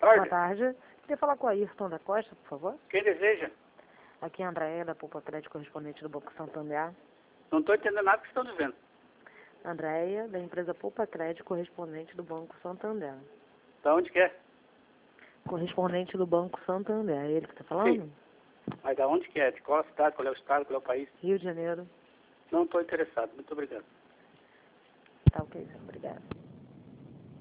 Boa tarde. Queria falar com a Ayrton da Costa, por favor. Quem deseja? Aqui é a Andréia, da Poupa Crédito, correspondente do Banco Santander. Não estou entendendo nada que estão dizendo. Andréia, da empresa Poupa Crédito, correspondente do Banco Santander. Da onde que é? Correspondente do Banco Santander. É ele que está falando? Sim. Mas da onde que é? De qual cidade? Qual é o estado? Qual é o país? Rio de Janeiro. Não estou interessado. Muito obrigado. Tá ok, obrigado.